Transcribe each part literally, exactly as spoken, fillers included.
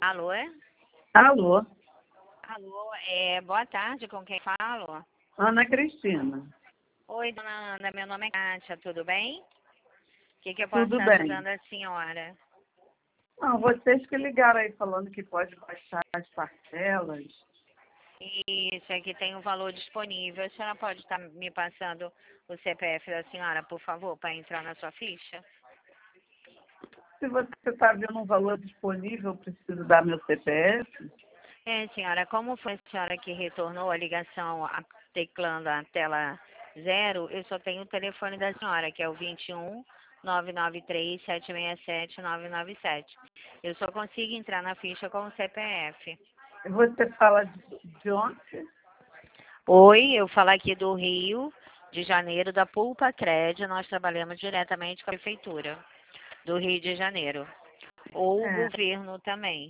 Alô? é? Alô, Alô, é, boa tarde, com quem falo? Ana Cristina. Oi, dona Ana, meu nome é Kátia, tudo bem? O que, que eu posso Tudo estar bem? ajudando a senhora? Não, vocês que ligaram aí falando que pode baixar as parcelas. Isso, aqui tem um valor disponível. A senhora pode estar me passando o C P F da senhora, por favor, para entrar na sua ficha? Se você está vendo um valor disponível, eu preciso dar meu C P F. É, senhora, como foi a senhora que retornou a ligação a- teclando a tela zero, eu só tenho o telefone da senhora, que é o vinte e um, nove nove três, sete seis sete, nove nove sete. Eu só consigo entrar na ficha com o C P F. Você fala de, de onde? Oi, eu falo aqui do Rio de Janeiro, da Pulpa Cred. Nós trabalhamos diretamente com a Prefeitura do Rio de Janeiro. Ou o É, governo também.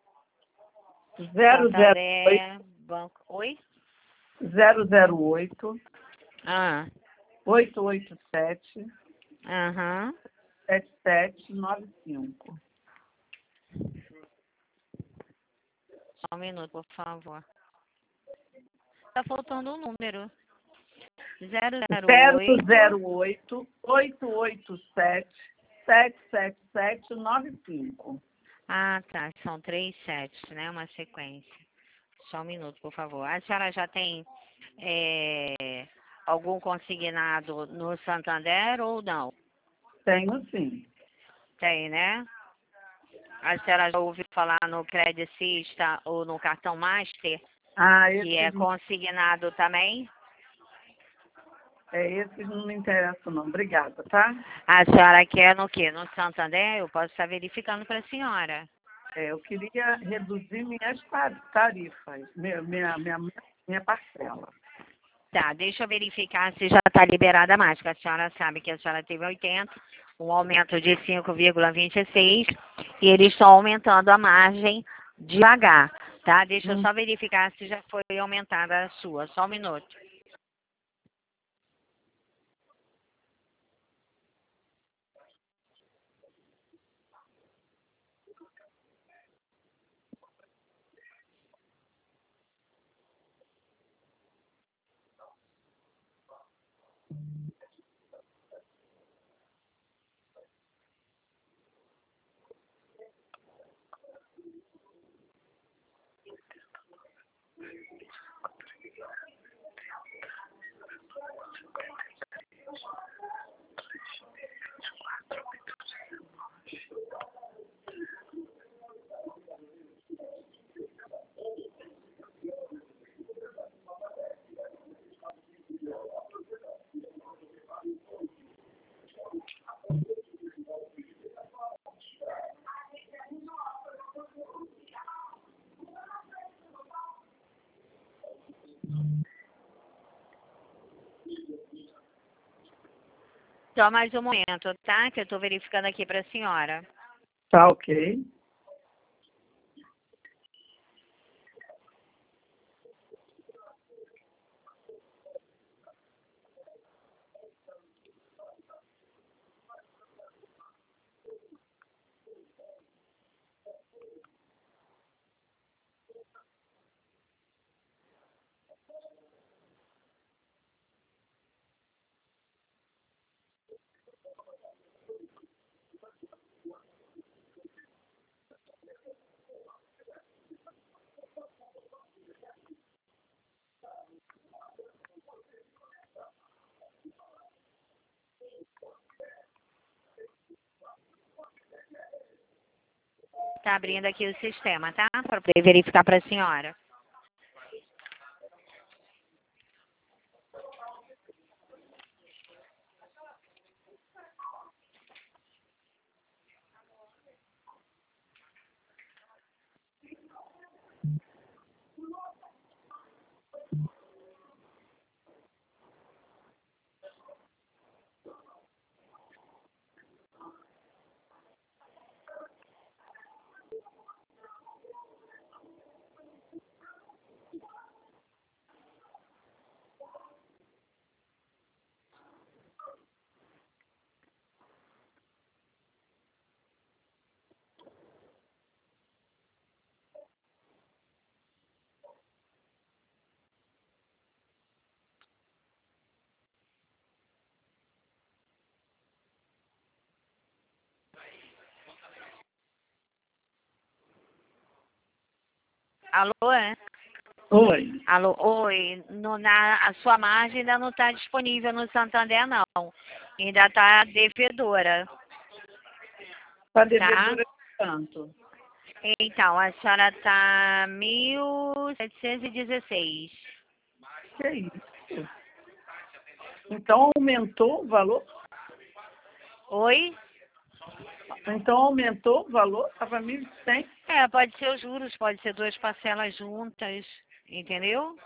zero zero oito, Santander, Banco... Oi? zero zero oito, Ah, oito oito sete, aham. sete sete nove cinco. Só um minuto, por favor. Tá faltando um número. zero zero zero oito. zero oito, oito oito sete, sete sete sete nove cinco. Ah, tá. São três setes, né? Uma sequência. Só um minuto, por favor. A senhora já tem é, algum consignado no Santander ou não? Tenho sim. Tem, né? A senhora já ouviu falar no Credicista ou no cartão Master, Ah, que é esses consignado também? É, esses não me interessam, não. Obrigada, tá? A senhora quer no quê? No Santander? Eu posso estar verificando para a senhora. É, eu queria reduzir minhas ta- tarifas, minha, minha, minha, minha parcela. Tá, deixa eu verificar se já está liberada a máscara. A senhora sabe que a senhora teve oitenta, um aumento de cinco vírgula vinte e seis e eles estão aumentando a margem devagar, tá? Deixa eu Hum. só verificar se já foi aumentada a sua. Só um minuto. Só mais um momento, tá? Que eu estou verificando aqui para a senhora. Tá ok. Tá abrindo aqui o sistema, tá? Para poder verificar para a senhora. Alô, é? Oi. Alô, oi. No, na, a sua margem ainda não está disponível no Santander, não. Ainda está devedora. Está Tá? devedora de quanto? Então, a senhora está mil setecentos e dezesseis. Que isso? Então aumentou o valor? Oi? Então aumentou o valor? Estava mil e cem. É, pode ser os juros, pode ser duas parcelas juntas, entendeu?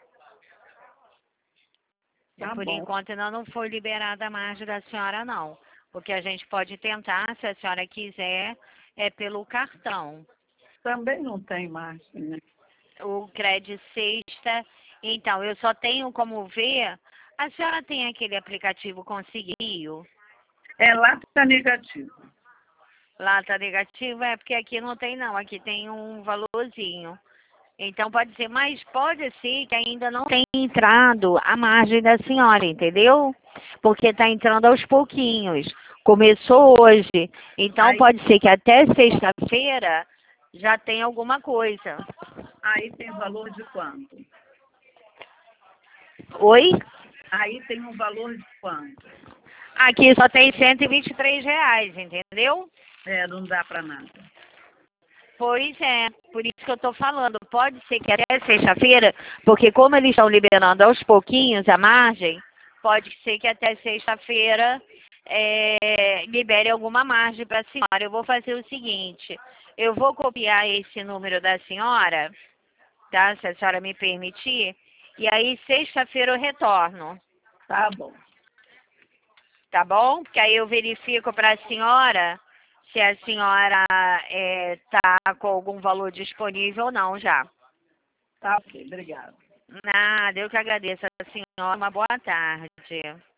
Tá Por bom. enquanto ainda não foi liberada a margem da senhora, não. O que a gente pode tentar, se a senhora quiser, é pelo cartão. Também não tem margem, né? O crédito sexta. Então, eu só tenho como ver. A senhora tem aquele aplicativo Conseguiu? É lá que está negativo. Lá tá negativo? É porque aqui não tem, não. Aqui tem um valorzinho. Então pode ser, mas pode ser que ainda não tenha entrado a margem da senhora, entendeu? Porque está entrando aos pouquinhos. Começou hoje. Então Aí, pode ser que até sexta-feira já tenha alguma coisa. aí tem valor de quanto? Oi? Aí tem um valor de quanto? Aqui só tem cento e vinte e três reais, entendeu? É, não dá para nada. Pois é, por isso que eu estou falando. Pode ser que até sexta-feira, porque como eles estão liberando aos pouquinhos a margem, pode ser que até sexta-feira é, libere alguma margem para a senhora. Eu vou fazer o seguinte, eu vou copiar esse número da senhora, tá? Se a senhora me permitir, e aí sexta-feira eu retorno, Tá bom. tá bom? Porque aí eu verifico para a senhora se a senhora está com algum valor disponível ou não já. Tá ok, obrigada. Nada, eu que agradeço a senhora. Uma boa tarde.